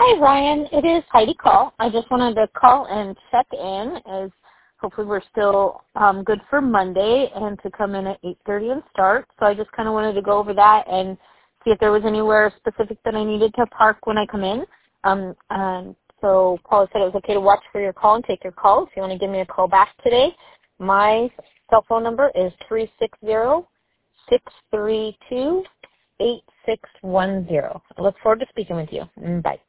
Hi, Ryan. It is Heidi Call. I just wanted to call and check in as hopefully we're still good for Monday and to come in at 8:30 and start. So I just kind of wanted to go over that and see if there was anywhere specific that I needed to park when I come in. And so Paula said it was okay to watch for your call and take your call. If you want to give me a call back today, my cell phone number is 360-632-8610. I look forward to speaking with you. Bye.